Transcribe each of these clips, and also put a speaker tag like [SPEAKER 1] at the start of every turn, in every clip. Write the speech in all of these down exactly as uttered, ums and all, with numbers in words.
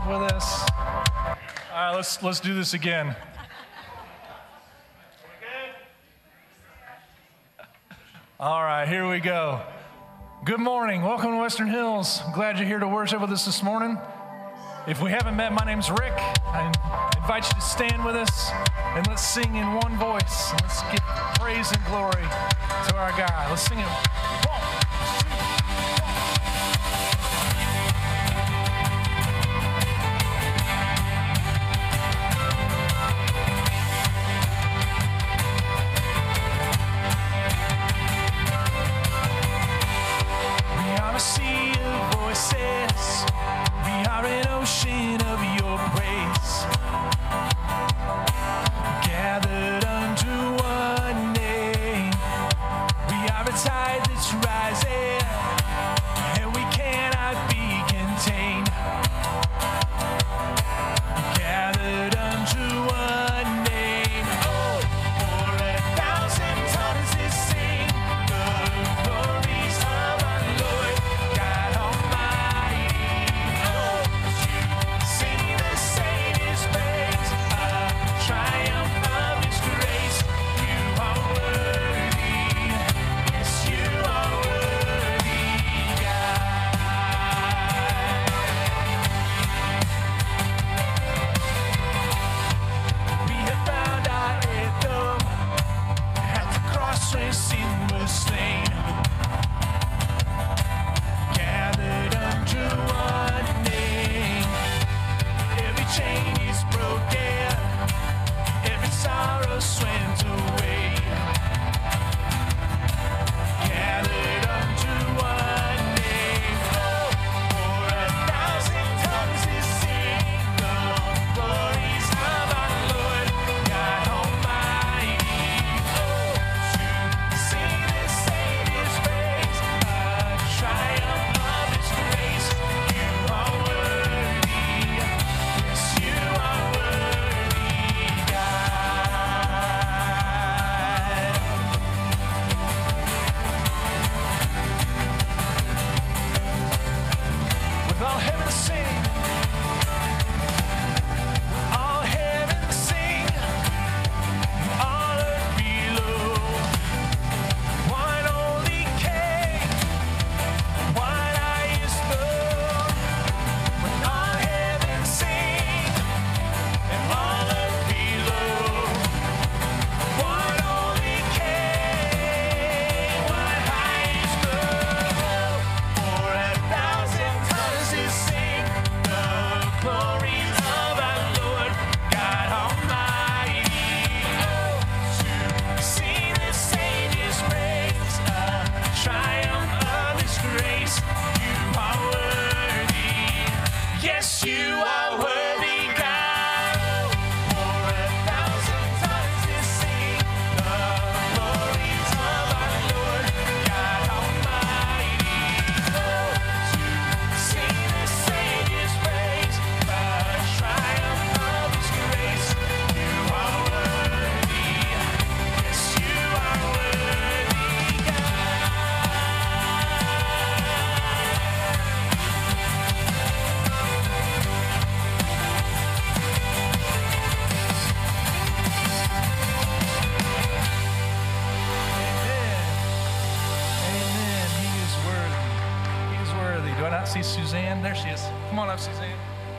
[SPEAKER 1] worship with us? All right, let's let's do this again. All right, here we go. Good morning. Welcome to Western Hills. I'm glad you're here to worship with us this morning. If we haven't met, my name's Rick. I invite you to stand with us and let's sing in one voice. And let's give praise and glory to our God. Let's sing it. One, two, We are a sea of voices. We are an ocean of your praise, gathered under one name. We are a tide that's rising, and we cannot be contained. Gathered under one name. Oh, for a thousand tongues to sing the glories of our Lord God Almighty. Oh, to sing the Savior's praise, a triumph of His grace. You are worthy, yes, you are worthy, God. We have found our anthem at the cross where sin was slain. Gathered under one name. Every chain is broken, every sorrow swims away. Gathered under one name. Oh, for a thousand tongues to sing the glories of our Lord God Almighty. Oh, to sing the Savior's praise, a triumph of His grace. You are worthy, yes, you are worthy, God. With all heaven sing, all heaven sing, all earth below. One only King, one highest throne. With all heaven sing, and all earth below. One only King, one highest throne. For a thousand tongues to sing the glories of our Lord God Almighty. Oh, to sing the Savior's praise, a triumph of His grace. You are worthy, yes, you are worthy, God. For a thousand tongues to sing the glories of our Lord God Almighty. Oh, to sing the Savior's praise, the triumph of His grace. You are worthy, yes, you are worthy, God. Amen. Amen. He is worthy. He is worthy. Do I not see Suzanne? There she is. Come on up, Suzanne.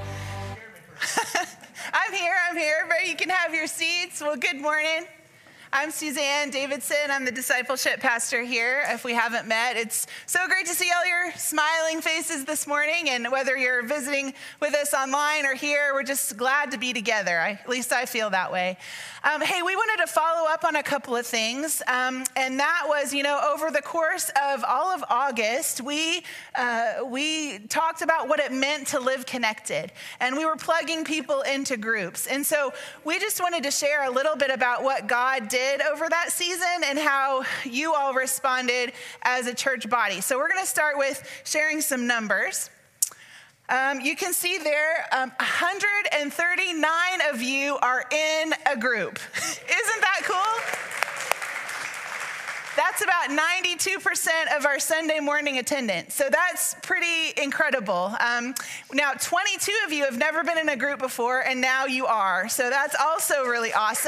[SPEAKER 2] I'm here, I'm here. Everybody, you can have your seats. Well, good morning. I'm Suzanne Davidson. I'm the discipleship pastor here. If we haven't met, it's so great to see all your smiling faces this morning. And whether you're visiting with us online or here, we're just glad to be together. I, at least I feel that way. Um, hey, we wanted to follow up on a couple of things. Um, and that was, you know, over the course of all of August, we, uh, we talked about what it meant to live connected. And we were plugging people into groups. And so we just wanted to share a little bit about what God did over that season and how you all responded as a church body. So we're going to start with sharing some numbers. Um, you can see there, um, one hundred thirty-nine of you are in a group. Isn't that cool? That's about ninety-two percent of our Sunday morning attendance. So that's pretty incredible. Um, now, twenty-two of you have never been in a group before, and now you are. So that's also really awesome.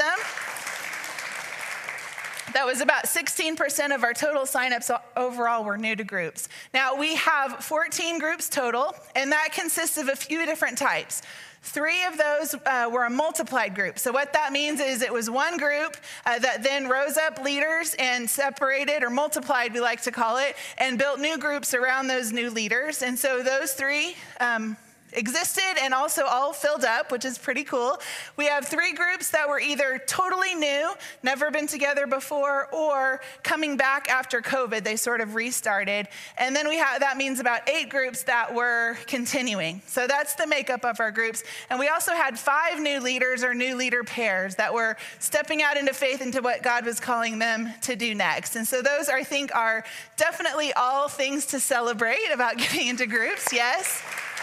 [SPEAKER 2] That was about sixteen percent of our total signups overall were new to groups. Now, we have fourteen groups total, and that consists of a few different types. Three of those uh, were a multiplied group. So what that means is it was one group uh, that then rose up leaders and separated, or multiplied, we like to call it, and built new groups around those new leaders. And so those three um, existed and also all filled up, which is pretty cool. We have three groups that were either totally new, never been together before, or coming back after COVID. They sort of restarted. And then we have, that means about eight groups that were continuing. So that's the makeup of our groups. And we also had five new leaders or new leader pairs that were stepping out into faith into what God was calling them to do next. And so those, I think, are definitely all things to celebrate about getting into groups, yes?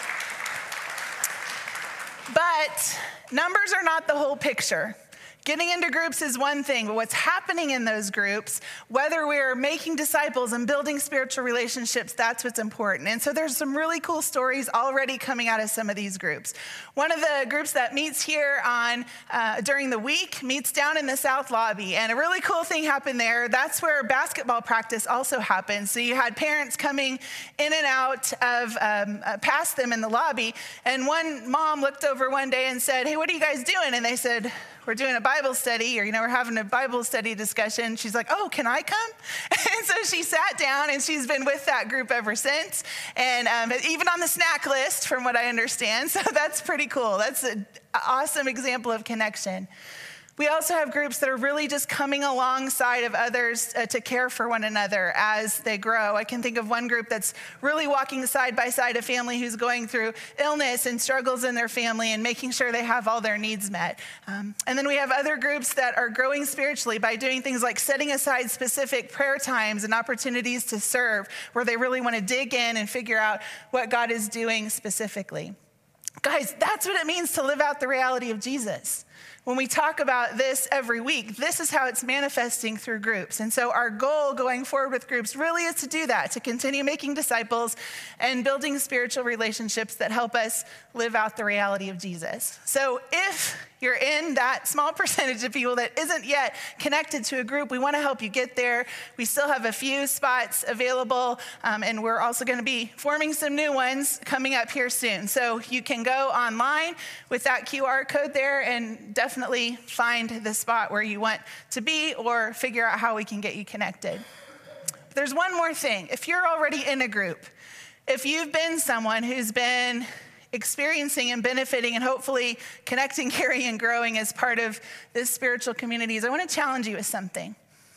[SPEAKER 2] But numbers are not the whole picture. Getting into groups is one thing, but what's happening in those groups, whether we're making disciples and building spiritual relationships, that's what's important. And so there's some really cool stories already coming out of some of these groups. One of the groups that meets here on uh, during the week meets down in the South Lobby, and a really cool thing happened there. That's where basketball practice also happened. So you had parents coming in and out of um, uh, past them in the lobby, and one mom looked over one day and said, "Hey, what are you guys doing?" And they said, "We're doing a Bible study," or, you know, we're having a Bible study discussion. She's like, "Oh, can I come?" And so she sat down, and she's been with that group ever since. And um, even on the snack list, from what I understand. So that's pretty cool. That's an awesome example of connection. We also have groups that are really just coming alongside of others uh, to care for one another as they grow. I can think of one group that's really walking side by side a family who's going through illness and struggles in their family and making sure they have all their needs met. Um, and then we have other groups that are growing spiritually by doing things like setting aside specific prayer times and opportunities to serve, where they really want to dig in and figure out what God is doing specifically. Guys, that's what it means to live out the reality of Jesus. When we talk about this every week, this is how it's manifesting through groups. And so our goal going forward with groups really is to do that, to continue making disciples and building spiritual relationships that help us live out the reality of Jesus. So if you're in that small percentage of people that isn't yet connected to a group, we want to help you get there. We still have a few spots available, um, and we're also going to be forming some new ones coming up here soon. So you can go online with that Q R code there and definitely find the spot where you want to be, or figure out how we can get you connected. But there's one more thing. If you're already in a group, if you've been someone who's been experiencing and benefiting and hopefully connecting, caring, and growing as part of this spiritual communities, I want to challenge you with something.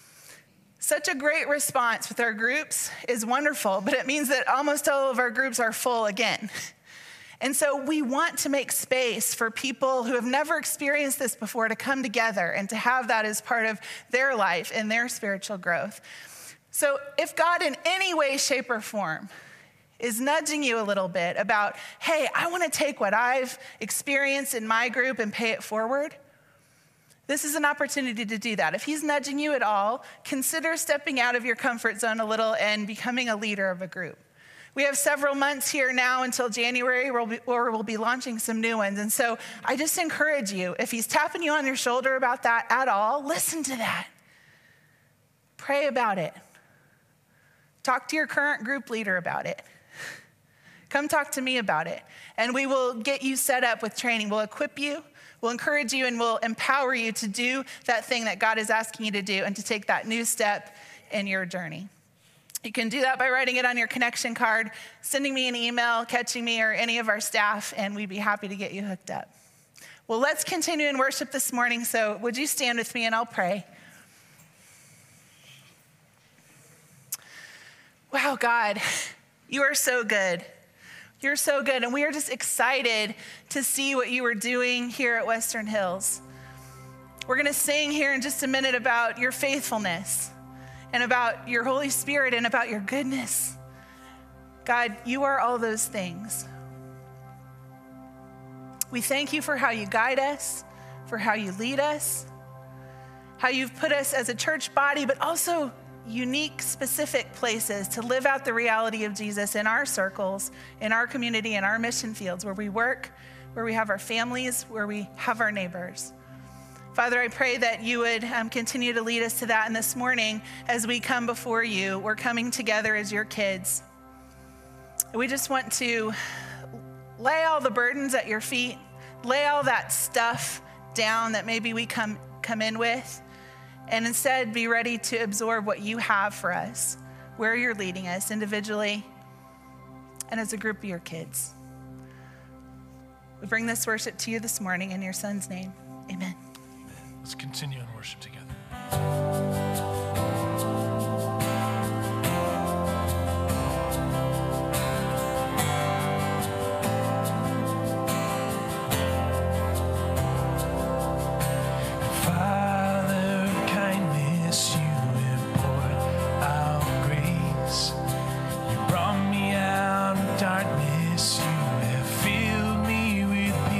[SPEAKER 2] Such a great response with our groups is wonderful, but it means that almost all of our groups are full again. And so we want to make space for people who have never experienced this before to come together and to have that as part of their life and their spiritual growth. So if God in any way, shape, or form is nudging you a little bit about, hey, I want to take what I've experienced in my group and pay it forward, this is an opportunity to do that. If he's nudging you at all, consider stepping out of your comfort zone a little and becoming a leader of a group. We have several months here now until January where we'll, be, where we'll be launching some new ones. And so I just encourage you, if he's tapping you on your shoulder about that at all, listen to that. Pray about it. Talk to your current group leader about it. Come talk to me about it. And we will get you set up with training. We'll equip you, we'll encourage you, and we'll empower you to do that thing that God is asking you to do and to take that new step in your journey. You can do that by writing it on your connection card, sending me an email, catching me or any of our staff, and we'd be happy to get you hooked up. Well, let's continue in worship this morning. So would you stand with me and I'll pray. Wow, God, you are so good. You're so good. And we are just excited to see what you are doing here at Western Hills. We're going to sing here in just a minute about your faithfulness and about your Holy Spirit and about your goodness. God, you are all those things. We thank you for how you guide us, for how you lead us, how you've put us as a church body, but also unique, specific places to live out the reality of Jesus in our circles, in our community, in our mission fields, where we work, where we have our families, where we have our neighbors. Father, I pray that you would um, continue to lead us to that. And this morning, as we come before you, we're coming together as your kids. We just want to lay all the burdens at your feet, lay all that stuff down that maybe we come, come in with, and instead be ready to absorb what you have for us, where you're leading us individually and as a group of your kids. We bring this worship to you this morning in your son's name. Amen.
[SPEAKER 1] Let's continue in worship together.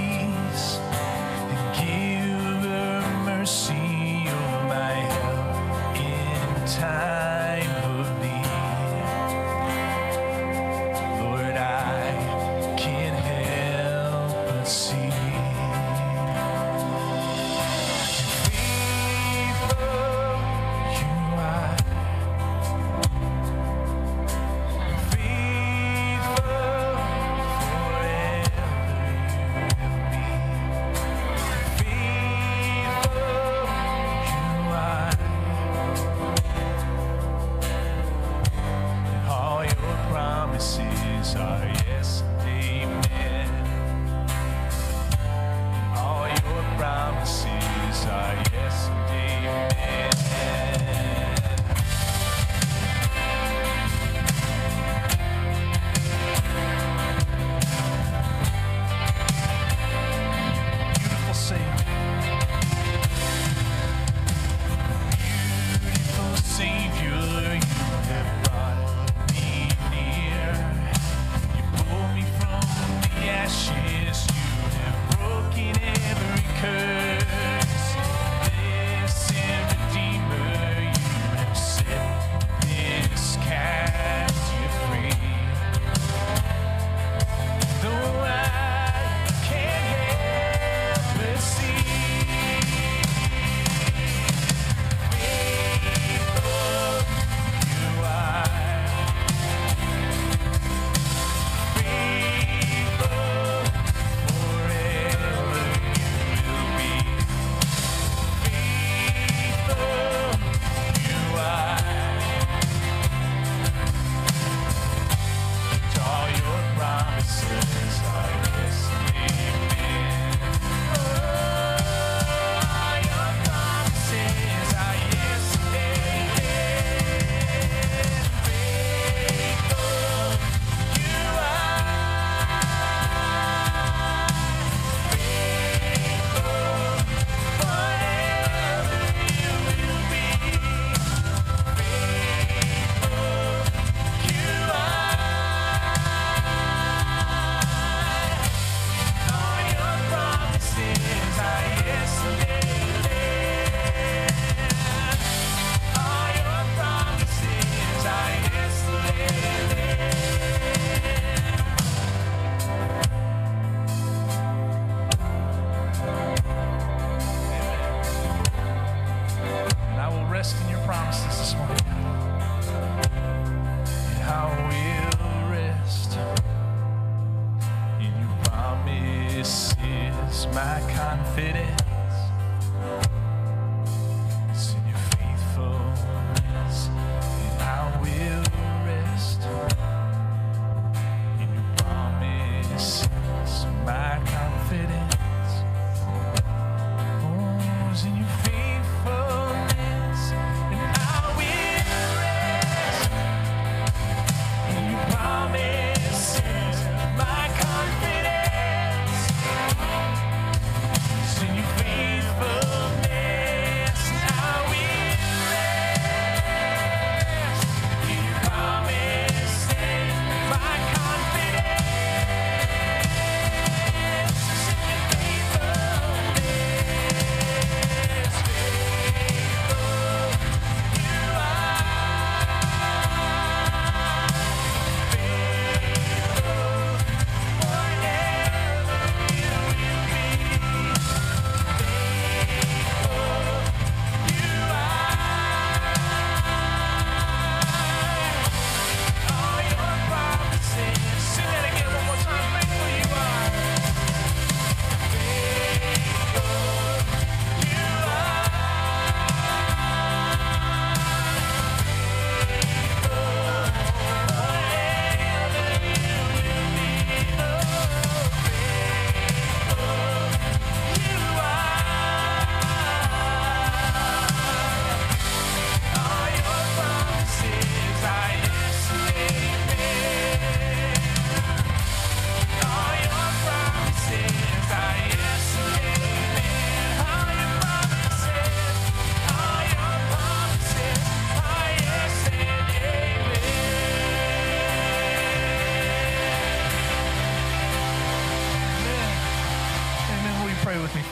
[SPEAKER 1] See, you're my help.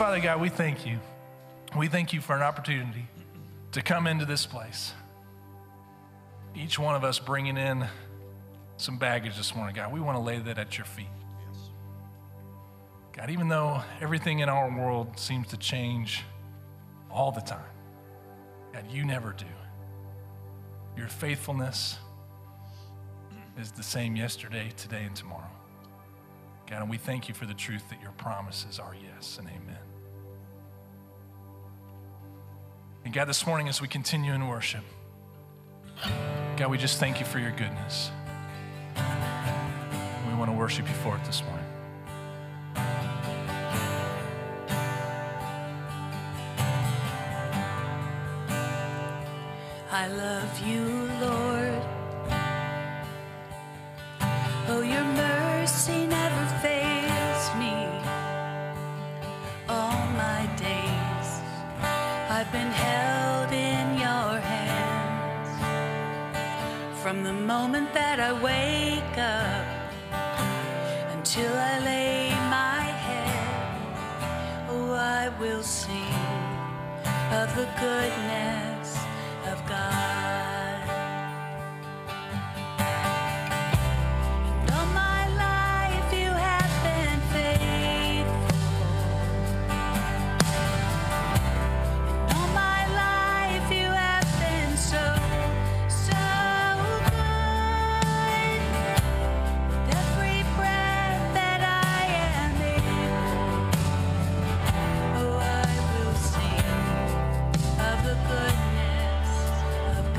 [SPEAKER 1] Father God, we thank you. We thank you for an opportunity to come into this place. Each one of us bringing in some baggage this morning, God. We want to lay that at your feet. God, even though everything in our world seems to change all the time, God, you never do. Your faithfulness is the same yesterday, today, and tomorrow. God, and we thank you for the truth that your promises are yes and amen. And God, this morning as we continue in worship, God, we just thank you for your goodness. We want to worship you for it this morning.
[SPEAKER 3] I love you, Lord. Oh, your mercy never fails me. All my days I've been held in your hands. From the moment that I wake up until I lay my head, oh, I will sing of the goodness of God. And all my life you have been faithful. And all my life you have been so, so good. With every breath that I am able, oh, I will sing of the goodness of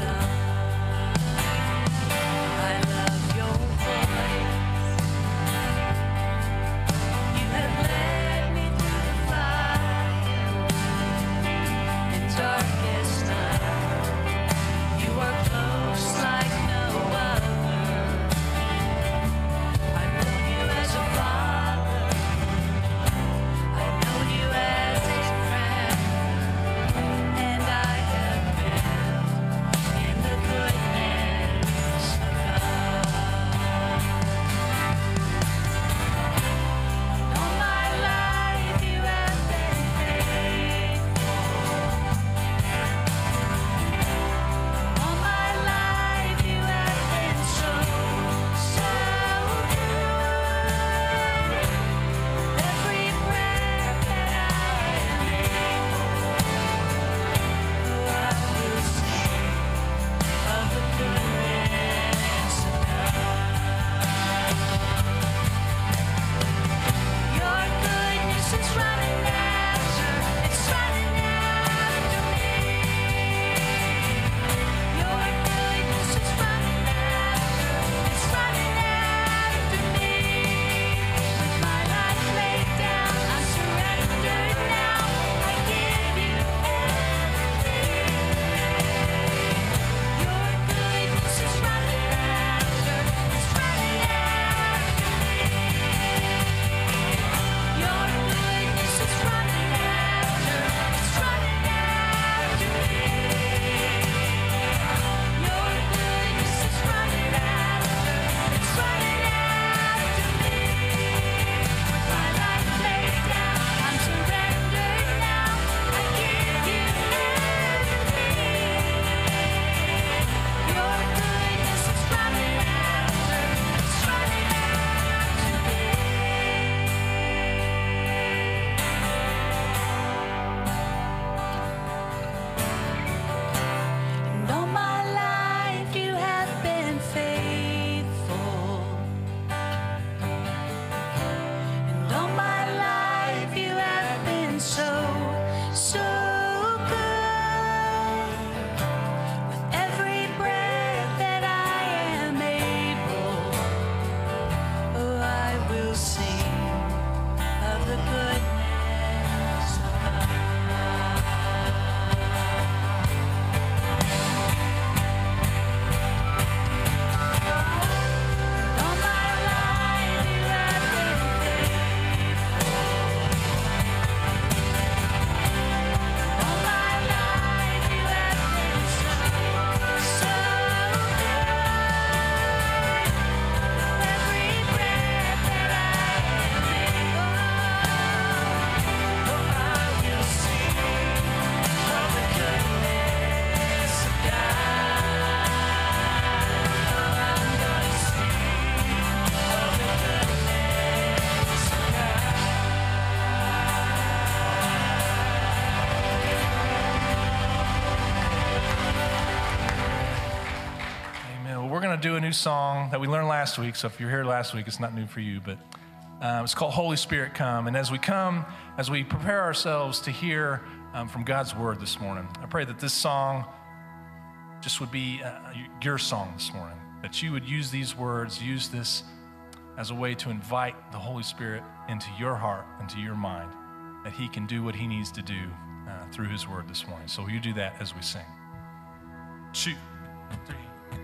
[SPEAKER 1] going to do a new song that we learned last week. So if you're here last week, it's not new for you, but uh, it's called Holy Spirit Come. And as we come, as we prepare ourselves to hear um, from God's word this morning, I pray that this song just would be uh, your song this morning, that you would use these words, use this as a way to invite the Holy Spirit into your heart, into your mind, that he can do what he needs to do uh, through his word this morning. So will you do that as we sing? Two, three.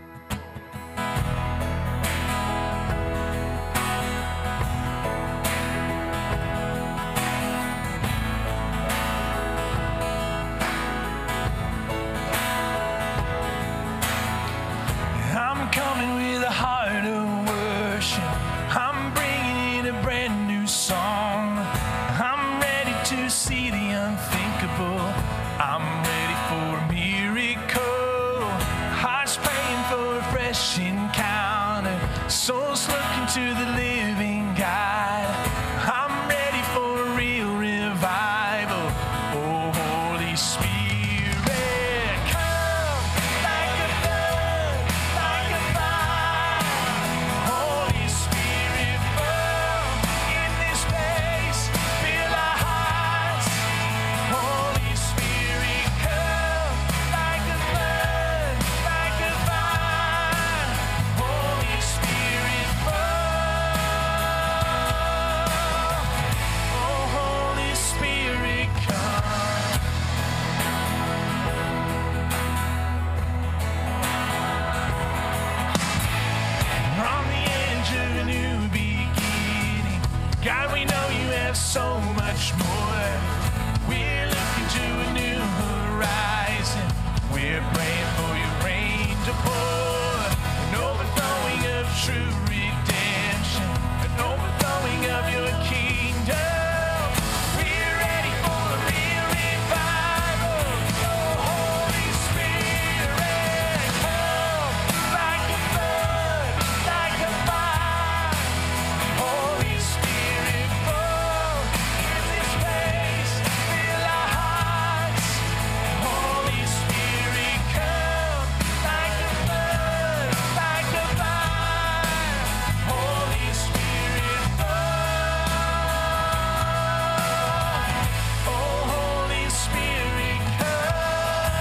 [SPEAKER 1] I'm coming with a heart of worship. I'm bringing in a brand new song. I'm ready to see the unthinkable. I'm ready for a miracle. Hearts praying for a fresh encounter. Souls looking to the living God. I'm ready for a real revival. Oh, Holy Spirit, come like a flood, like a fire. Holy Spirit, fall in this place. Fill our hearts. Holy Spirit, come like a flood, like a fire. Holy Spirit, fall. Oh, Holy Spirit, come. We're on the edge of a new beginning. God, we know you have so much more. We're looking to a new horizon. We're praying for your rain to pour. An overflowing of true redemption. An overflowing of your kingdom. We're ready for a real revival. Oh, Holy Spirit, come like a flood, like a fire. Holy Spirit, fall in this place. Fill our hearts. Holy Spirit, come like a flood, like a fire. Holy Spirit, fall. Oh, Holy Spirit, come.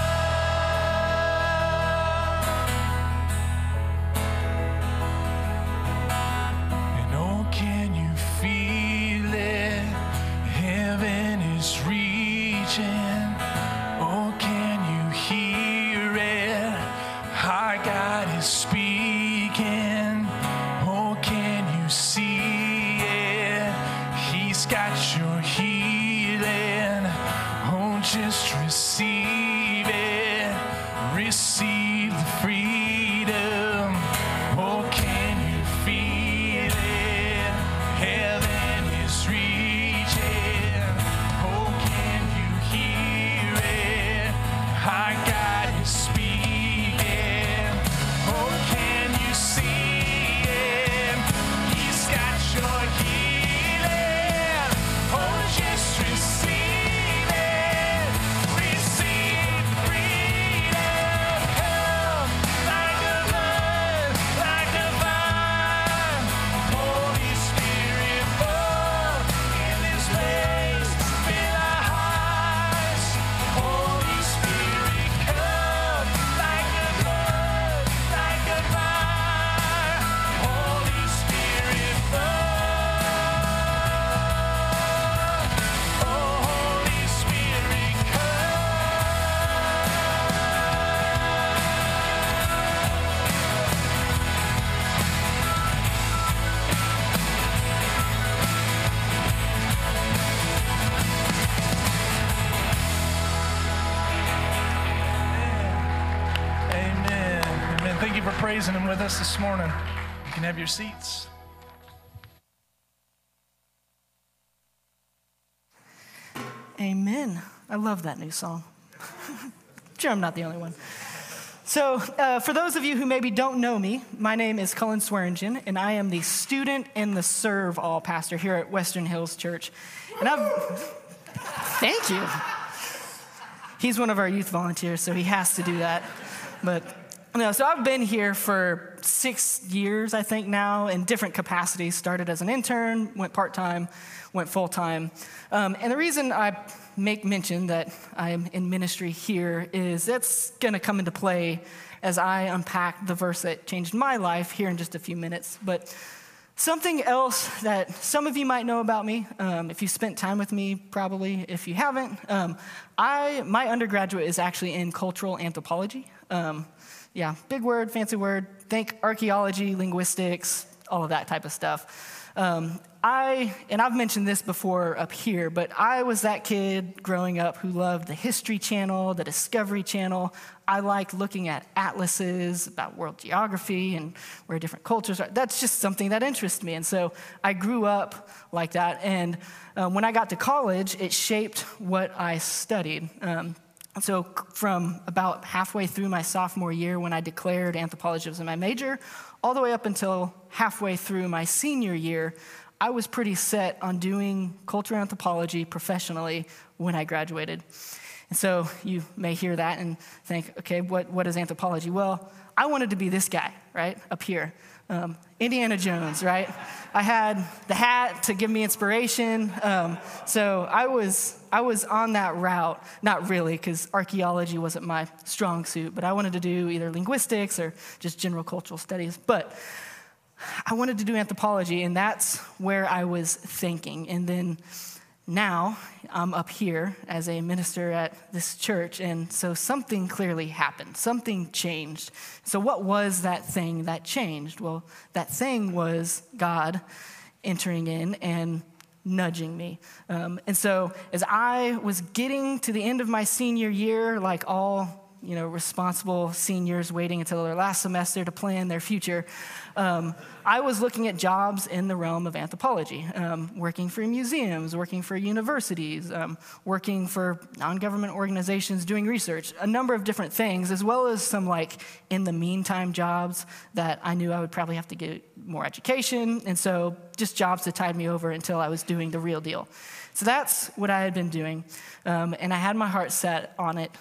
[SPEAKER 1] And oh, can you feel it? Heaven is reaching. Oh, can you hear it? Our God is speaking. Oh, can you see it? He's got your healing. Oh, just receive it. Receive the freedom. Oh, can you feel it? Heaven is reaching. Oh, can you hear it? Our God is speaking. Oh, can you see it? He's got your healing. Oh, just receive it. Receive freedom. Come like a flood, like a fire. Holy Spirit, fall in this place. Fill our hearts. Holy Spirit, come like a flood, like a fire. Holy Spirit, fall. Oh, Holy Spirit, come. Amen. Amen. Thank you for praising him with us this morning. You can have your seats.
[SPEAKER 4] Amen. I love that new song. Sure, I'm not the only one. So, uh, for those of you who maybe don't know me, my name is Cullen Swearingen, and I am the student and the serve all pastor here at Western Hills Church. And I've, thank you. He's one of our youth volunteers, so he has to do that. But No, so I've been here for six years, I think now, in different capacities. Started as an intern, went part-time, went full-time. Um, and the reason I make mention that I'm in ministry here is that's going to come into play as I unpack the verse that changed my life here in just a few minutes. But something else that some of you might know about me, um, if you spent time with me, probably. If you haven't, um, I my undergraduate is actually in cultural anthropology. Um, yeah, big word, fancy word. Think archaeology, linguistics, all of that type of stuff. Um, I, and I've mentioned this before up here, but I was that kid growing up who loved the History Channel, the Discovery Channel. I liked looking at atlases about world geography and where different cultures are. That's just something that interests me. And so I grew up like that. And um, when I got to college, it shaped what I studied. Um, so from about halfway through my sophomore year when I declared anthropology was my major, all the way up until halfway through my senior year, I was pretty set on doing cultural anthropology professionally when I graduated. And so you may hear that and think, okay, what, what is anthropology? Well, I wanted to be this guy, right, up here. Um, Indiana Jones, right? I had the hat to give me inspiration. Um, so I was I was on that route, not really, because archaeology wasn't my strong suit, but I wanted to do either linguistics or just general cultural studies. But I wanted to do anthropology, and that's where I was thinking. And then now I'm up here as a minister at this church, and so something clearly happened. Something changed. So what was that thing that changed? Well, that thing was God entering in and nudging me. Um, and so as I was getting to the end of my senior year, like all you know, responsible seniors waiting until their last semester to plan their future, um, I was looking at jobs in the realm of anthropology, um, working for museums, working for universities, um, working for non-government organizations, doing research, a number of different things, as well as some like in the meantime jobs that I knew I would probably have to get more education, and so just jobs that tied me over until I was doing the real deal. So that's what I had been doing, um, and I had my heart set on it.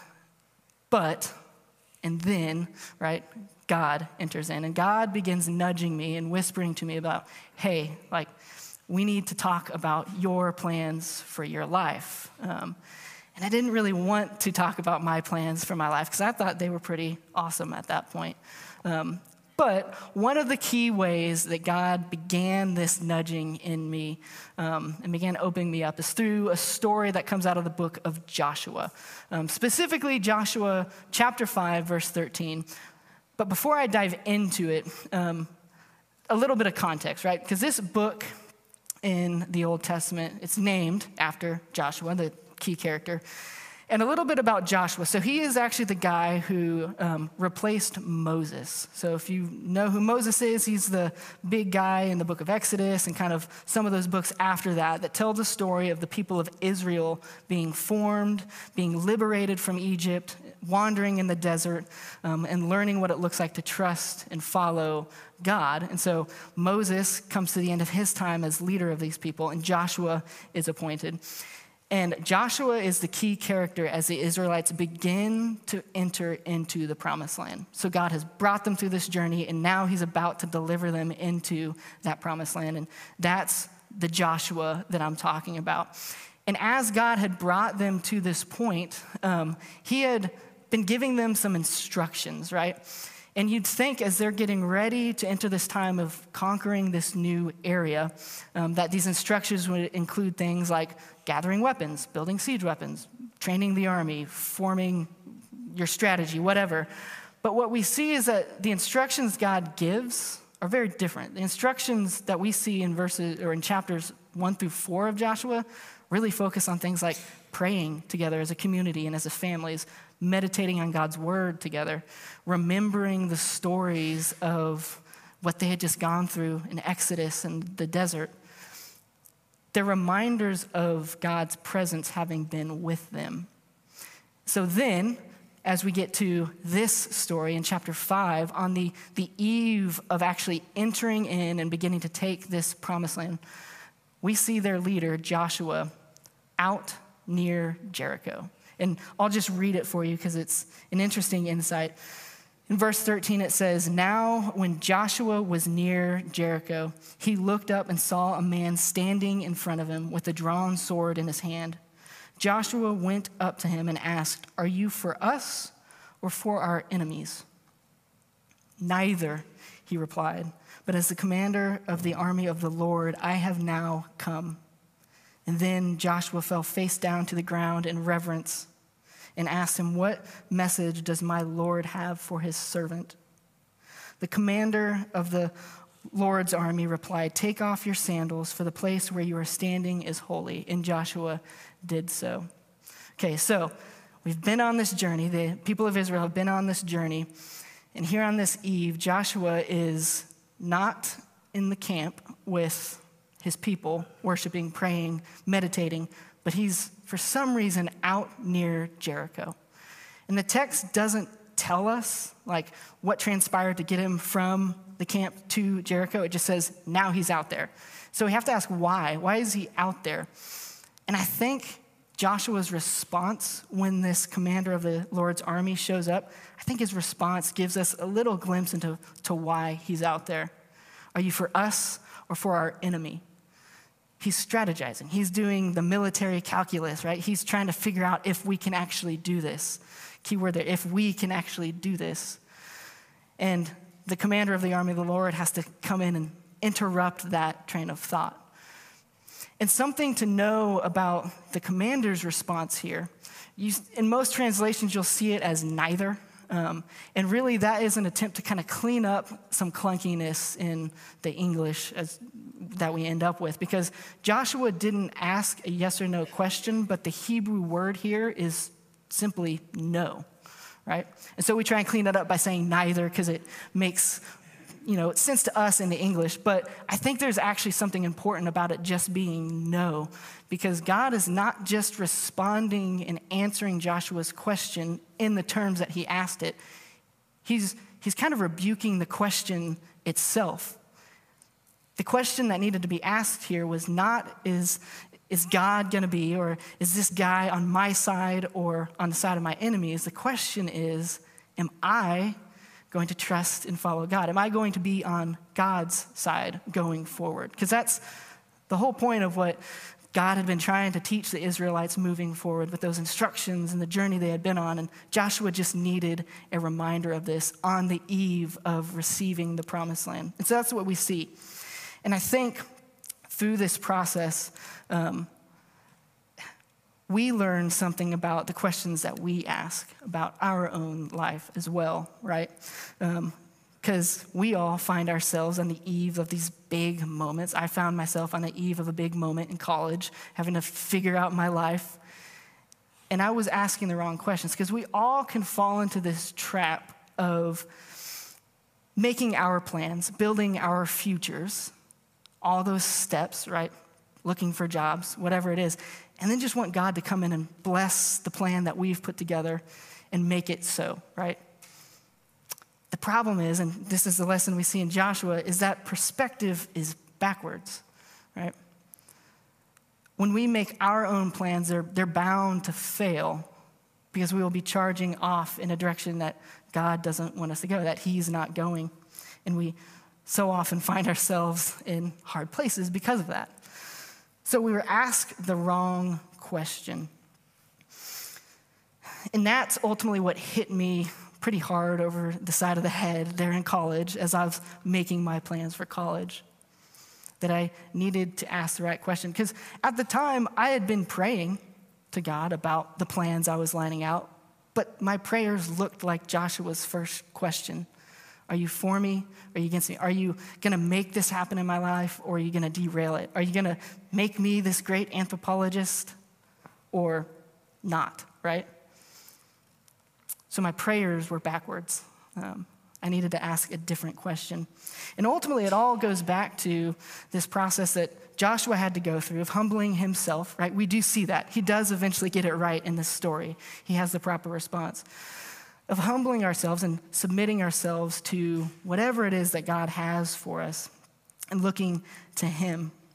[SPEAKER 4] But, and then, right, God enters in, and God begins nudging me and whispering to me about, hey, like, we need to talk about your plans for your life. Um, and I didn't really want to talk about my plans for my life because I thought they were pretty awesome at that point. Um, But one of the key ways that God began this nudging in me um, and began opening me up is through a story that comes out of the book of Joshua, um, specifically Joshua chapter five, verse thirteen. But before I dive into it, um, a little bit of context, right? Because this book in the Old Testament, it's named after Joshua, the key character. And a little bit about Joshua. So he is actually the guy who um, replaced Moses. So if you know who Moses is, he's the big guy in the book of Exodus and kind of some of those books after that that tell the story of the people of Israel being formed, being liberated from Egypt, wandering in the desert, um, and learning what it looks like to trust and follow God. And so Moses comes to the end of his time as leader of these people, and Joshua is appointed. And Joshua is the key character as the Israelites begin to enter into the promised land. So God has brought them through this journey, and now he's about to deliver them into that promised land. And that's the Joshua that I'm talking about. And as God had brought them to this point, um, he had been giving them some instructions, right? And you'd think as they're getting ready to enter this time of conquering this new area, um, that these instructions would include things like gathering weapons, building siege weapons, training the army, forming your strategy, whatever. But what we see is that the instructions God gives are very different. The instructions that we see in verses or in chapters one through four of Joshua really focus on things like praying together as a community and as a families, meditating on God's word together, remembering the stories of what they had just gone through in Exodus and the desert. They're reminders of God's presence having been with them. So then, as we get to this story in chapter five, on the, the eve of actually entering in and beginning to take this promised land, we see their leader, Joshua, out near Jericho. And I'll just read it for you because it's an interesting insight. In verse thirteen, it says, "Now when Joshua was near Jericho, he looked up and saw a man standing in front of him with a drawn sword in his hand. Joshua went up to him and asked, 'Are you for us or for our enemies?' 'Neither,' he replied, 'but as the commander of the army of the Lord, I have now come.' And then Joshua fell face down to the ground in reverence and asked him, 'What message does my Lord have for his servant?' The commander of the Lord's army replied, 'Take off your sandals, for the place where you are standing is holy.' And Joshua did so." Okay, so we've been on this journey. The people of Israel have been on this journey. And here on this eve, Joshua is not in the camp with his people, worshiping, praying, meditating, but he's, for some reason, out near Jericho. And the text doesn't tell us, like, what transpired to get him from the camp to Jericho. It just says, now he's out there. So we have to ask why. Why is he out there? And I think Joshua's response when this commander of the Lord's army shows up, I think his response gives us a little glimpse into to why he's out there. Are you for us or for our enemy? He's strategizing. He's doing the military calculus, right? He's trying to figure out if we can actually do this. Keyword there, if we can actually do this. And the commander of the army of the Lord has to come in and interrupt that train of thought. And something to know about the commander's response here, you, in most translations, you'll see it as neither. Um, and really, that is an attempt to kind of clean up some clunkiness in the English as, that we end up with. Because Joshua didn't ask a yes or no question, but the Hebrew word here is simply no, right? And so we try and clean that up by saying neither because it makes, you know, sense to us in the English. But I think there's actually something important about it just being no, because God is not just responding and answering Joshua's question in the terms that he asked it. He's, he's kind of rebuking the question itself. The question that needed to be asked here was not, is, is God going to be, or is this guy on my side or on the side of my enemies? The question is, am I going to trust and follow God? Am I going to be on God's side going forward? Because that's the whole point of what God had been trying to teach the Israelites moving forward with those instructions and the journey they had been on. And Joshua just needed a reminder of this on the eve of receiving the promised land. And so that's what we see. And I think through this process, um, we learn something about the questions that we ask about our own life as well, right? Because um, we all find ourselves on the eve of these big moments. I found myself on the eve of a big moment in college, having to figure out my life. And I was asking the wrong questions because we all can fall into this trap of making our plans, building our futures, all those steps, right? Looking for jobs, whatever it is, and then just want God to come in and bless the plan that we've put together and make it so, right? The problem is, and this is the lesson we see in Joshua, is that perspective is backwards, right? When we make our own plans, they're, they're bound to fail because we will be charging off in a direction that God doesn't want us to go, that he's not going. And we so often find ourselves in hard places because of that. So we were asked the wrong question. And that's ultimately what hit me pretty hard over the side of the head there in college as I was making my plans for college, that I needed to ask the right question. Because at the time, I had been praying to God about the plans I was lining out, but my prayers looked like Joshua's first question. Are you for me? Are you against me? Are you going to make this happen in my life, or are you going to derail it? Are you going to make me this great anthropologist or not, right? So my prayers were backwards. Um, I needed to ask a different question. And ultimately, it all goes back to this process that Joshua had to go through of humbling himself, right? We do see that. He does eventually get it right in this story. He has the proper response. Of humbling ourselves and submitting ourselves to whatever it is that God has for us and looking to him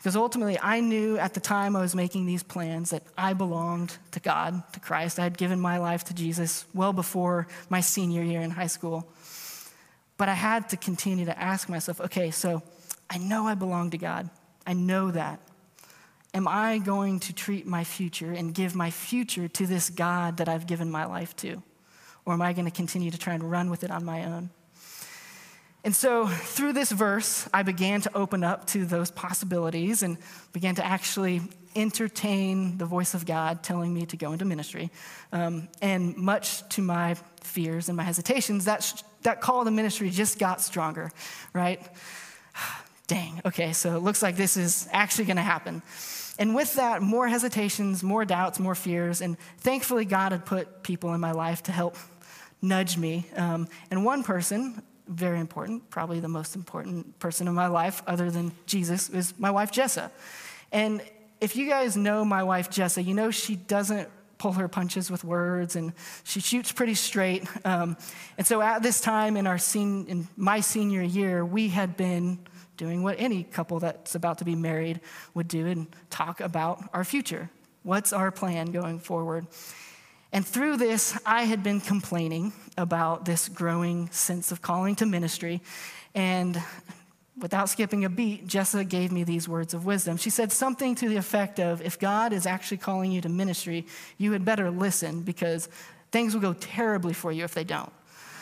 [SPEAKER 4] Because ultimately, I knew at the time I was making these plans that I belonged to God, to Christ. I had given my life to Jesus well before my senior year in high school. But I had to continue to ask myself, okay, so I know I belong to God. I know that. Am I going to treat my future and give my future to this God that I've given my life to? Or am I going to continue to try and run with it on my own? And so through this verse, I began to open up to those possibilities and began to actually entertain the voice of God telling me to go into ministry. Um, and much to my fears and my hesitations, that, sh- that call to ministry just got stronger, right? Dang, okay, so it looks like this is actually gonna happen. And with that, more hesitations, more doubts, more fears, and thankfully God had put people in my life to help nudge me. Um, and one person, very important, probably the most important person in my life other than Jesus, is my wife, Jessa. And if you guys know my wife, Jessa, you know she doesn't pull her punches with words, and she shoots pretty straight. Um, and so at this time in our sen- in my senior year, we had been doing what any couple that's about to be married would do and talk about our future. What's our plan going forward? And through this, I had been complaining about this growing sense of calling to ministry. And without skipping a beat, Jessa gave me these words of wisdom. She said something to the effect of, if God is actually calling you to ministry, you had better listen, because things will go terribly for you if they don't.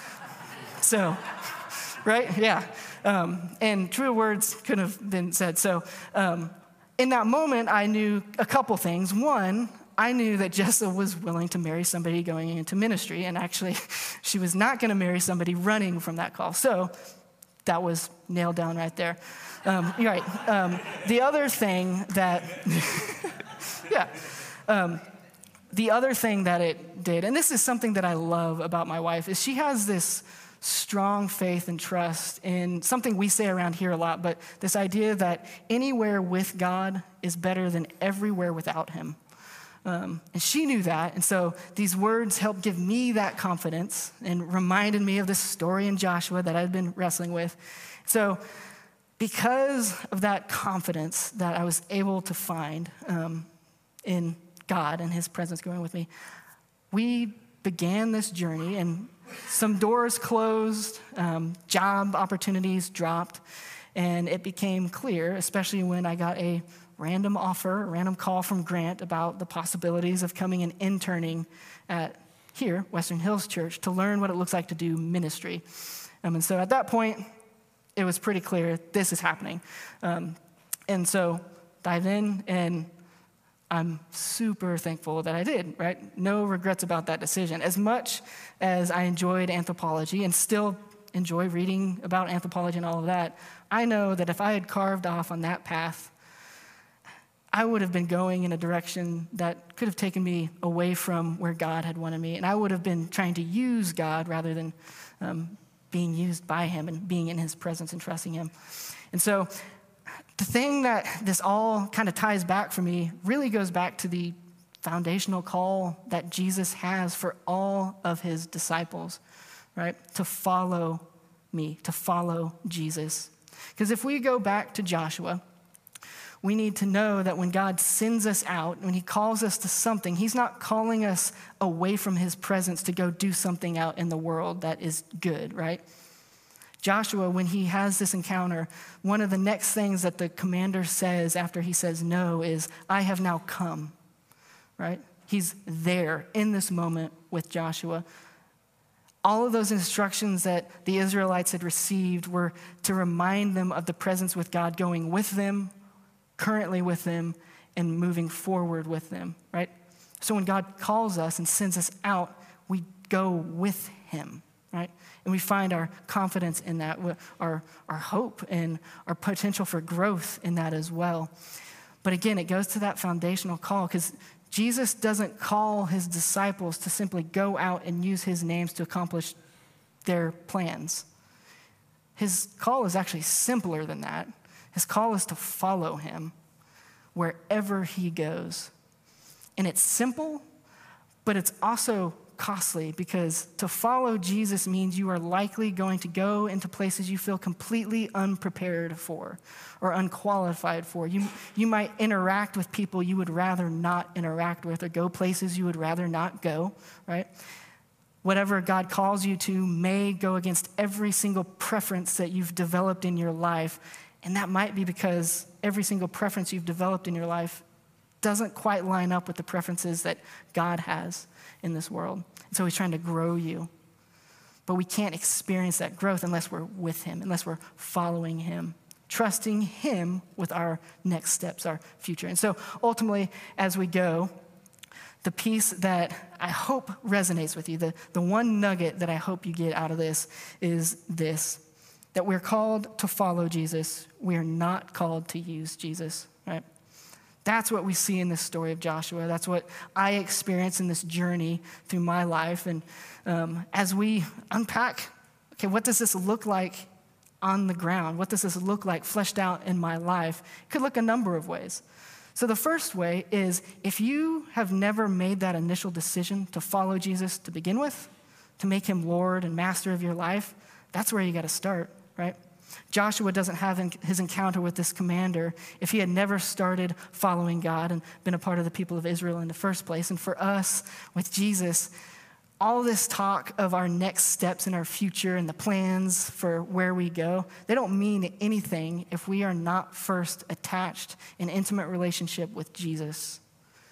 [SPEAKER 4] So, right? Yeah. Um, and truer words could have been said. So um, in that moment, I knew a couple things. One, I knew that Jessa was willing to marry somebody going into ministry, and actually she was not going to marry somebody running from that call. So that was nailed down right there. Um, you're right. Um, the other thing that, yeah, um, the other thing that it did, and this is something that I love about my wife, is she has this strong faith and trust in something we say around here a lot, but this idea that anywhere with God is better than everywhere without him. Um, and she knew that, and so these words helped give me that confidence and reminded me of this story in Joshua that I'd been wrestling with. So because of that confidence that I was able to find um, in God and his presence going with me, we began this journey, and some doors closed, um, job opportunities dropped, and it became clear, especially when I got a random offer, a random call from Grant about the possibilities of coming and interning at here, Western Hills Church, to learn what it looks like to do ministry. Um, and so at that point, it was pretty clear this is happening. Um, and so dive in, and I'm super thankful that I did, right? No regrets about that decision. As much as I enjoyed anthropology and still enjoy reading about anthropology and all of that, I know that if I had carved off on that path, I would have been going in a direction that could have taken me away from where God had wanted me, and I would have been trying to use God rather than um, being used by him and being in his presence and trusting him. And so the thing that this all kind of ties back for me really goes back to the foundational call that Jesus has for all of his disciples, right? To follow me, to follow Jesus. Because if we go back to Joshua, we need to know that when God sends us out, when he calls us to something, he's not calling us away from his presence to go do something out in the world that is good, right? Joshua, when he has this encounter, one of the next things that the commander says after he says no is, I have now come, right? He's there in this moment with Joshua. All of those instructions that the Israelites had received were to remind them of the presence with God going with them, currently with them, and moving forward with them, right? So when God calls us and sends us out, we go with him, right? And we find our confidence in that, our, our hope and our potential for growth in that as well. But again, it goes to that foundational call, because Jesus doesn't call his disciples to simply go out and use his names to accomplish their plans. His call is actually simpler than that. His call is to follow him wherever he goes. And it's simple, but it's also costly because to follow Jesus means you are likely going to go into places you feel completely unprepared for or unqualified for. You, you might interact with people you would rather not interact with or go places you would rather not go, right? Whatever God calls you to may go against every single preference that you've developed in your life, and that might be because every single preference you've developed in your life doesn't quite line up with the preferences that God has in this world. And so he's trying to grow you. But we can't experience that growth unless we're with him, unless we're following him, trusting him with our next steps, our future. And so ultimately, as we go, the piece that I hope resonates with you, the, the one nugget that I hope you get out of this is this, that we're called to follow Jesus. We are not called to use Jesus, right? That's what we see in this story of Joshua. That's what I experience in this journey through my life. And um, as we unpack, okay, what does this look like on the ground? What does this look like fleshed out in my life? It could look a number of ways. So the first way is if you have never made that initial decision to follow Jesus to begin with, to make him Lord and master of your life, that's where you got to start, right? Joshua doesn't have his encounter with this commander if he had never started following God and been a part of the people of Israel in the first place. And for us, with Jesus, all this talk of our next steps in our future and the plans for where we go, they don't mean anything if we are not first attached in intimate relationship with Jesus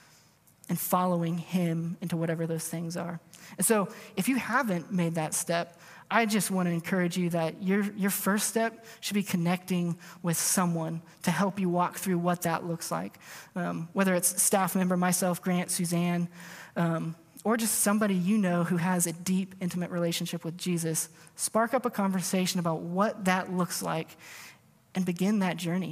[SPEAKER 4] and following him into whatever those things are. And so if you haven't made that step, I just want to encourage you that your, your first step should be connecting with someone to help you walk through what that looks like. Um, whether it's staff member, myself, Grant, Suzanne, um, or just somebody you know who has a deep, intimate relationship with Jesus, spark up a conversation about what that looks like and begin that journey.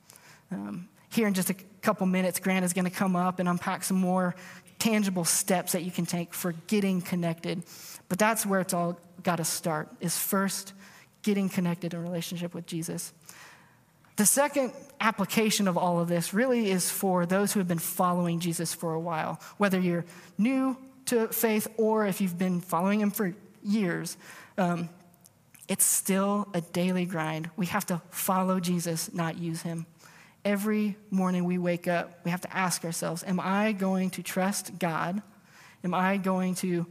[SPEAKER 4] Um, here in just a couple minutes, Grant is going to come up and unpack some more tangible steps that you can take for getting connected. But that's where it's all got to start, is first getting connected in relationship with Jesus. The second application of all of this really is for those who have been following Jesus for a while, whether you're new to faith or if you've been following him for years. Um, it's still a daily grind. We have to follow Jesus, not use him. Every morning we wake up, we have to ask ourselves, am I going to trust God? Am I going to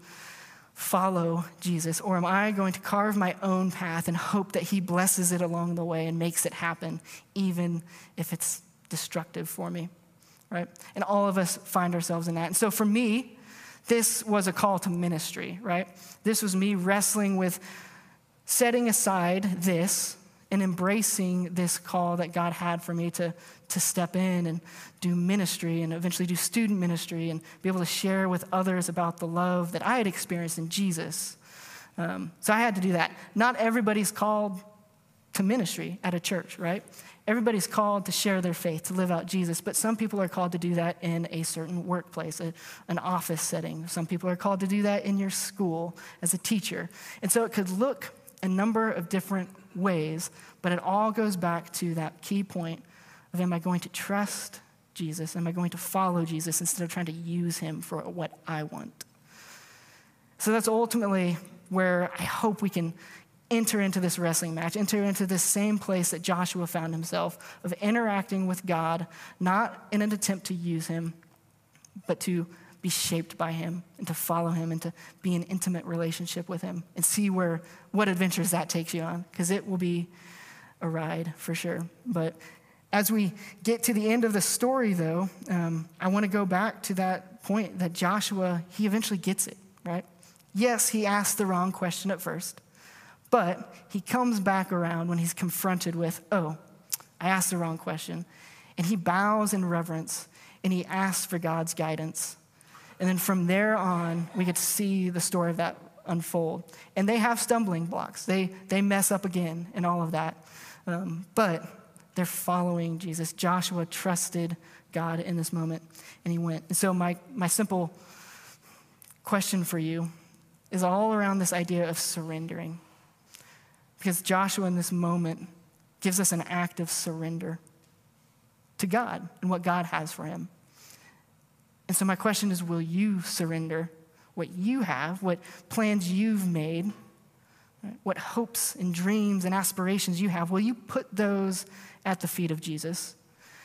[SPEAKER 4] follow Jesus? Or am I going to carve my own path and hope that he blesses it along the way and makes it happen, even if it's destructive for me, right? And all of us find ourselves in that. And so for me, this was a call to ministry, right? This was me wrestling with setting aside this and embracing this call that God had for me to, to step in and do ministry and eventually do student ministry and be able to share with others about the love that I had experienced in Jesus. Um, so I had to do that. Not everybody's called to ministry at a church, right? Everybody's called to share their faith, to live out Jesus, but some people are called to do that in a certain workplace, a, an office setting. Some people are called to do that in your school as a teacher. And so it could look a number of different ways, but it all goes back to that key point of, am I going to trust Jesus? Am I going to follow Jesus instead of trying to use him for what I want? So that's ultimately where I hope we can enter into this wrestling match, enter into this same place that Joshua found himself, of interacting with God, not in an attempt to use him, but to be shaped by him and to follow him and to be in intimate relationship with him and see where what adventures that takes you on, because it will be a ride for sure. But as we get to the end of the story, though, um, I want to go back to that point that Joshua, he eventually gets it, right? Yes, he asked the wrong question at first, but he comes back around when he's confronted with, oh, I asked the wrong question. And he bows in reverence and he asks for God's guidance. And then from there on, we get to see the story of that unfold. And they have stumbling blocks. They they mess up again and all of that. Um, but they're following Jesus. Joshua trusted God in this moment, and he went. And so my, my simple question for you is all around this idea of surrendering. Because Joshua in this moment gives us an act of surrender to God and what God has for him. And so my question is, will you surrender what you have, what plans you've made, right? What hopes and dreams and aspirations you have, will you put those at the feet of Jesus?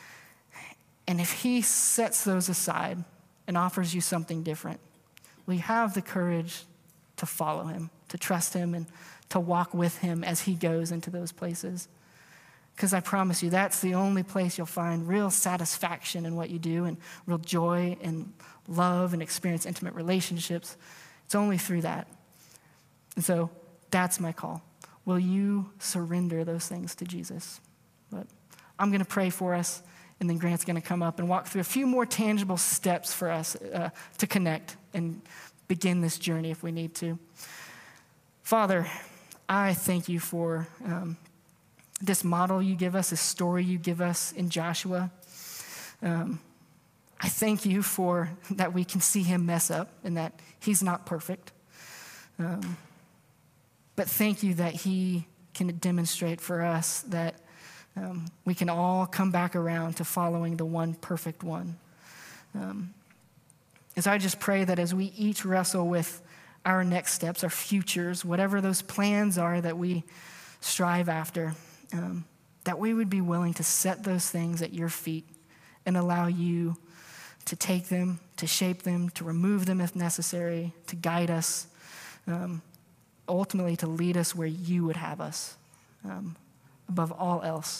[SPEAKER 4] And if he sets those aside and offers you something different, will you have the courage to follow him, to trust him, and to walk with him as he goes into those places? Because I promise you, that's the only place you'll find real satisfaction in what you do and real joy and love and experience intimate relationships. It's only through that. And so that's my call. Will you surrender those things to Jesus? But I'm going to pray for us, and then Grant's going to come up and walk through a few more tangible steps for us uh, to connect and begin this journey if we need to. Father, I thank you for um, this model you give us, this story you give us in Joshua. Um, I thank you for that we can see him mess up and that he's not perfect. Um, but thank you that he can demonstrate for us that um, we can all come back around to following the one perfect one. Um, as I just pray that as we each wrestle with our next steps, our futures, whatever those plans are that we strive after, um, that we would be willing to set those things at your feet and allow you to take them, to shape them, to remove them if necessary, to guide us, um, ultimately to lead us where you would have us, um, above all else.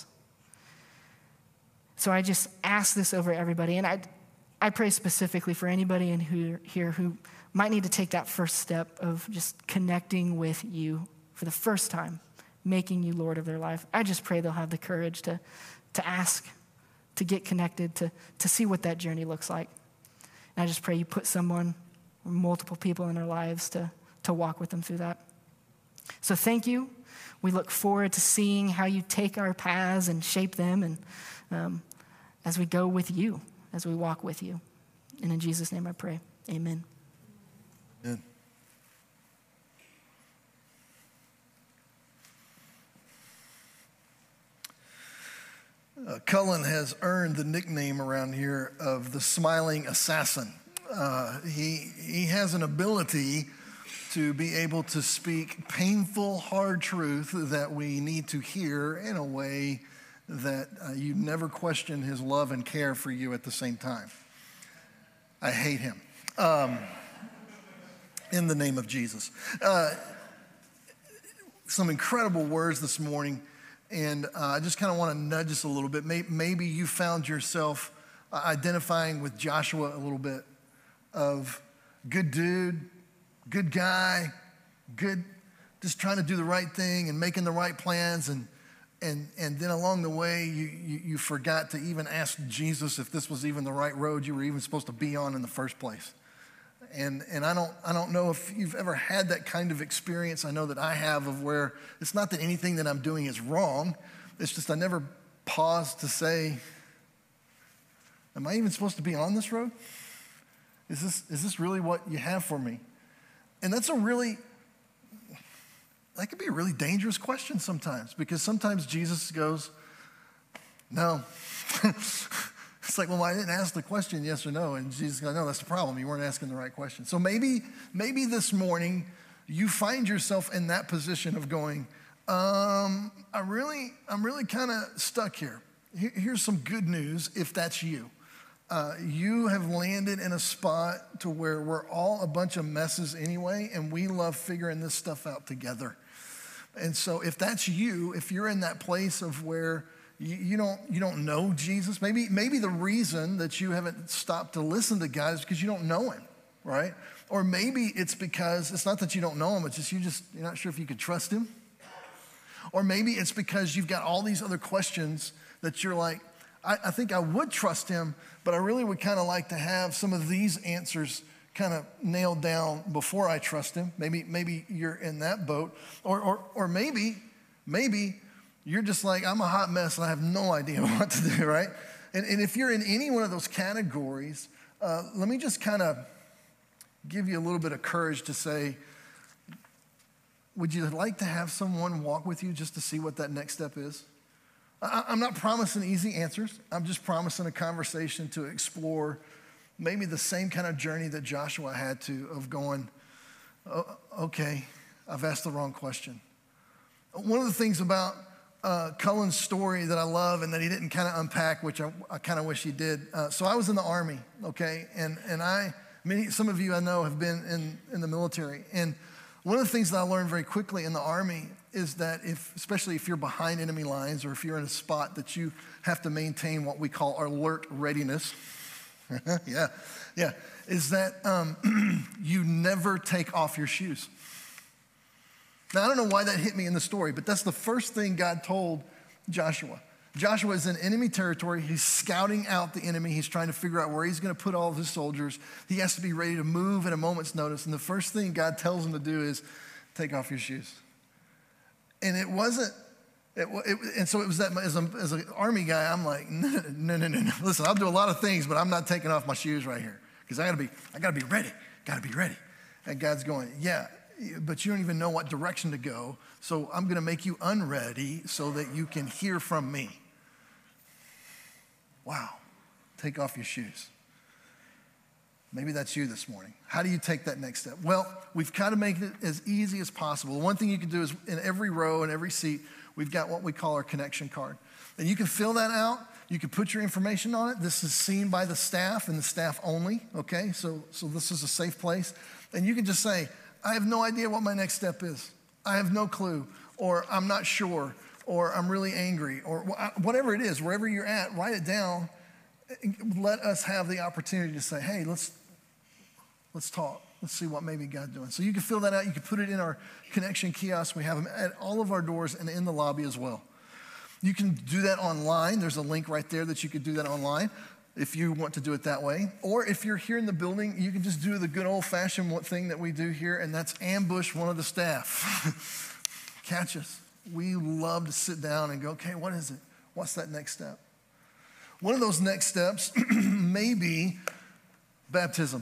[SPEAKER 4] So I just ask this over everybody, and I, I pray specifically for anybody in who, here who might need to take that first step of just connecting with you for the first time, making you Lord of their life. I just pray they'll have the courage to, to ask, to get connected, to, to see what that journey looks like. And I just pray you put someone or multiple people in their lives to, to walk with them through that. So thank you. We look forward to seeing how you take our paths and shape them, and um, as we go with you, as we walk with you. And in Jesus' name I pray, amen.
[SPEAKER 5] Amen. Uh, Cullen has earned the nickname around here of the smiling assassin. Uh, he, he has an ability to be able to speak painful, hard truth that we need to hear in a way that uh, you never question his love and care for you at the same time. I hate him. Um, in the name of Jesus. Uh, some incredible words this morning. And uh, I just kind of want to nudge us a little bit. Maybe you found yourself uh, identifying with Joshua a little bit of good dude, good guy, good, just trying to do the right thing and making the right plans. And and and then along the way, you, you, you forgot to even ask Jesus if this was even the right road you were even supposed to be on in the first place. And and I don't I don't know if you've ever had that kind of experience. I know that I have, of where it's not that anything that I'm doing is wrong. It's just I never paused to say, am I even supposed to be on this road? Is this is this really what you have for me? And that's a really, that could be a really dangerous question sometimes, because sometimes Jesus goes, no. It's like, well, I didn't ask the question, yes or no. And Jesus goes, no, that's the problem. You weren't asking the right question. So maybe, maybe this morning you find yourself in that position of going, um, I really, I'm really kind of stuck here. here. Here's some good news if that's you. Uh, you have landed in a spot to where we're all a bunch of messes anyway, and we love figuring this stuff out together. And so if that's you, if you're in that place of where You, you don't you don't know Jesus. Maybe maybe the reason that you haven't stopped to listen to God is because you don't know him, right? Or maybe it's because it's not that you don't know him, it's just you just you're not sure if you could trust him. Or maybe it's because you've got all these other questions that you're like, I, I think I would trust him, but I really would kind of like to have some of these answers kind of nailed down before I trust him. Maybe maybe you're in that boat. Or or or maybe maybe you're just like, I'm a hot mess and I have no idea what to do, right? And, and if you're in any one of those categories, uh, let me just kind of give you a little bit of courage to say, would you like to have someone walk with you just to see what that next step is? I, I'm not promising easy answers. I'm just promising a conversation to explore maybe the same kind of journey that Joshua had to, of going, oh, okay, I've asked the wrong question. One of the things about uh, Cullen's story that I love and that he didn't kind of unpack, which I, I kind of wish he did. Uh, so I was in the Army, okay? And and I, many, some of you I know have been in, in the military. And one of the things that I learned very quickly in the Army is that if, especially if you're behind enemy lines or if you're in a spot that you have to maintain what we call alert readiness, yeah, yeah, is that um, you never take off your shoes. Now, I don't know why that hit me in the story, but that's the first thing God told Joshua. Joshua is in enemy territory. He's scouting out the enemy. He's trying to figure out where he's going to put all of his soldiers. He has to be ready to move at a moment's notice. And the first thing God tells him to do is take off your shoes. And it wasn't, it, it, and so it was that, as, a, as an Army guy, I'm like, no, no, no, no, no. Listen, I'll do a lot of things, but I'm not taking off my shoes right here because I got to be, I got to be ready. Got to be ready. And God's going, yeah, but you don't even know what direction to go. So I'm going to make you unready so that you can hear from me. Wow. Take off your shoes. Maybe that's you this morning. How do you take that next step? Well, we've got to make it as easy as possible. One thing you can do is in every row and every seat, we've got what we call our connection card. And you can fill that out. You can put your information on it. This is seen by the staff and the staff only, okay? So, so this is a safe place. And you can just say, I have no idea what my next step is. I have no clue, or I'm not sure, or I'm really angry, or whatever it is, wherever you're at, write it down. Let us have the opportunity to say, hey, let's let's talk. Let's see what maybe God's doing. So you can fill that out. You can put it in our connection kiosk. We have them at all of our doors and in the lobby as well. You can do that online. There's a link right there that you could do that online if you want to do it that way. Or if you're here in the building, you can just do the good old-fashioned thing that we do here, and that's ambush one of the staff. Catch us. We love to sit down and go, okay, what is it? What's that next step? One of those next steps may be baptism.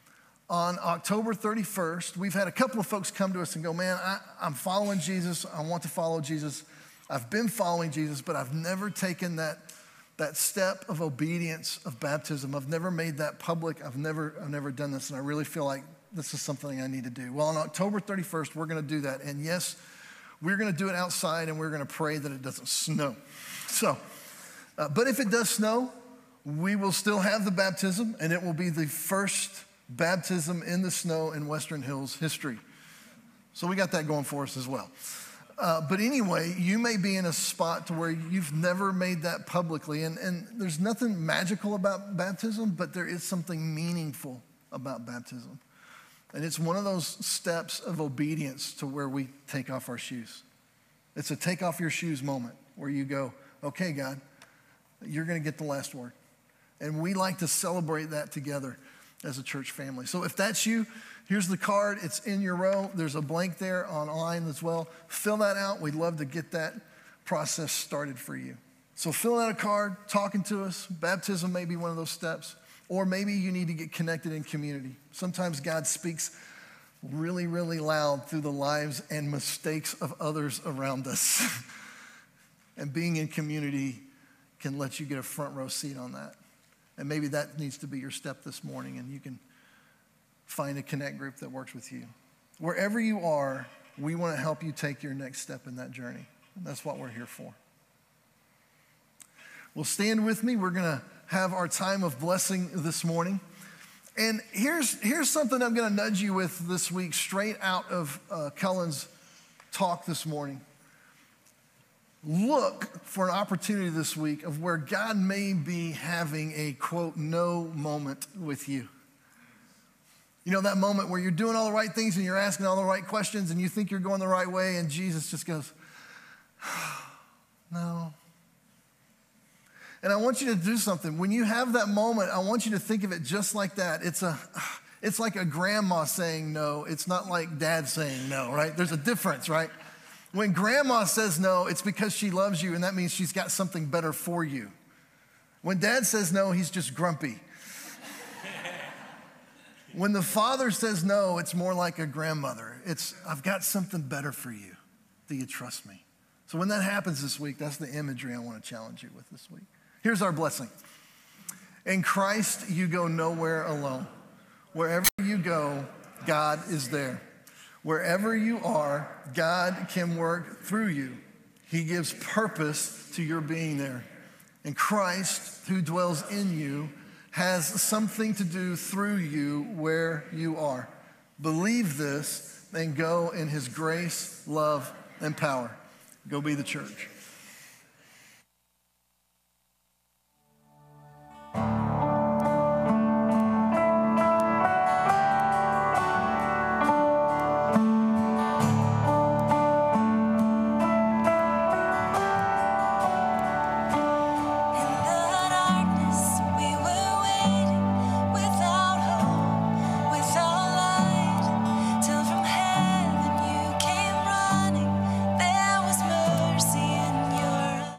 [SPEAKER 5] On October thirty-first, we've had a couple of folks come to us and go, man, I, I'm following Jesus. I want to follow Jesus. I've been following Jesus, but I've never taken that, that step of obedience of baptism. I've never made that public. I've never, I've never done this, and I really feel like this is something I need to do. Well, on October thirty-first, we're going to do that. And yes, we're going to do it outside, and we're going to pray that it doesn't snow. So, uh, but if it does snow, we will still have the baptism, and it will be the first baptism in the snow in Western Hills history. So we got that going for us as well. Uh, but anyway, you may be in a spot to where you've never made that publicly, and, and there's nothing magical about baptism, but there is something meaningful about baptism. And it's one of those steps of obedience to where we take off our shoes. It's a take off your shoes moment where you go, okay, God, you're going to get the last word. And we like to celebrate that together as a church family. So if that's you, here's the card. It's in your row. There's a blank there online as well. Fill that out. We'd love to get that process started for you. So fill out a card, talking to us. Baptism may be one of those steps. Or maybe you need to get connected in community. Sometimes God speaks really, really loud through the lives and mistakes of others around us. And being in community can let you get a front row seat on that. And maybe that needs to be your step this morning, and you can find a connect group that works with you. Wherever you are, we want to help you take your next step in that journey. And that's what we're here for. Well, stand with me. We're going to have our time of blessing this morning. And here's, here's something I'm going to nudge you with this week, straight out of uh, Cullen's talk this morning. Look for an opportunity this week of where God may be having a, quote, no moment with you. You know, that moment where you're doing all the right things and you're asking all the right questions and you think you're going the right way, and Jesus just goes, no. And I want you to do something. When you have that moment, I want you to think of it just like that. It's a, it's like a grandma saying no. It's not like dad saying no, right? There's a difference, right? When grandma says no, it's because she loves you, and that means she's got something better for you. When dad says no, he's just grumpy. When the father says no, it's more like a grandmother. It's, I've got something better for you. Do you trust me? So when that happens this week, that's the imagery I want to challenge you with this week. Here's our blessing. In Christ, you go nowhere alone. Wherever you go, God is there. Wherever you are, God can work through you. He gives purpose to your being there. And Christ, who dwells in you, has something to do through you where you are. Believe this and go in his grace, love, and power. Go be the church.